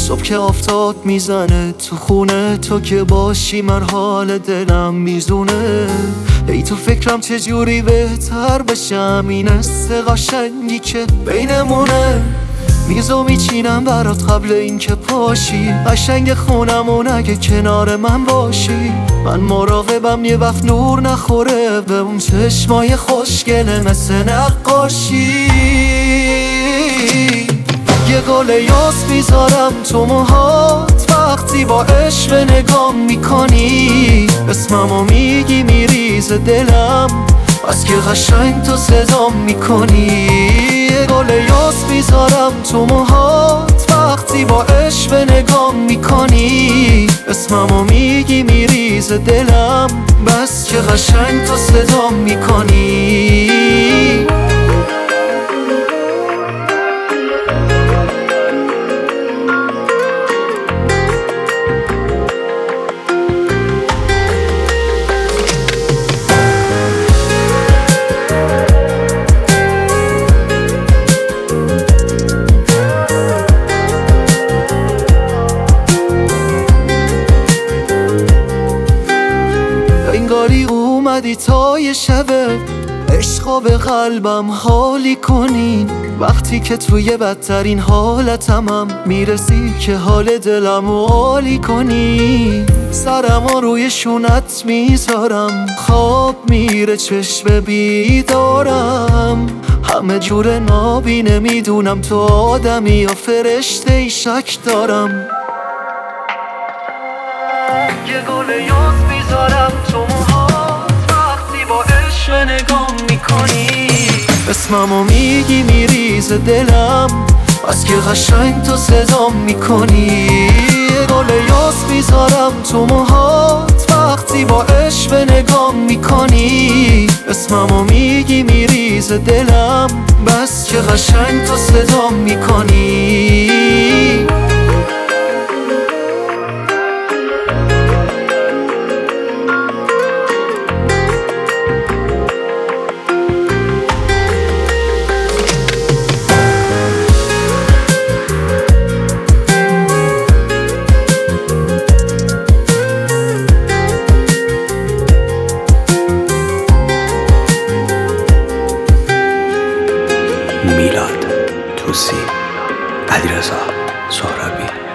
صبح که آفتاب میزنه تو خونه تو که باشی من حال دلم میزونه. ای تو فکرم چجوری بهتر بشم، این حس قشنگی که بینمونه. میزو میچینم برات قبل اینکه پاشی، قشنگ خونمون اگه کنار من باشی. من مراقبم یه وقت نور نخوره به اون چشمای خوشگله مثل نقاشی. یه گل یاس میذارم تو موهات وقتی با عشق نگام میکنی. اسممو میگی میریز دلم از که قشنگ تو صدام میکنی. یه گل یاس میذارم تو موهات وقتی با عشق نگام میکنی. اسممو میگی میریز دلم بس که قشنگ تو صدام میکنی. انگاری اومدی تا یه شبه عشقا به قلبم حالی کنین. وقتی که توی بدترین حالتمم میرسی که حال دلمو عالی کنی. سرمو روی شونت میذارم خواب میره چشم بیدارم. همه جور نابینه میدونم تو آدمی یا فرشته ای شک دارم. یه گل یاس میذارم تو موهات وقتی با عشق نگام میکنی. اسممو میگی میریز دلم از که قشنگ تو صدام میکنی. یه گل یاس میذارم تو موهات وقتی با عشق نگام میکنی. اسممو میگی میریز دلم بس که قشنگ تو صدام میکنی. میلاد توسی، علیرضا سهرابی.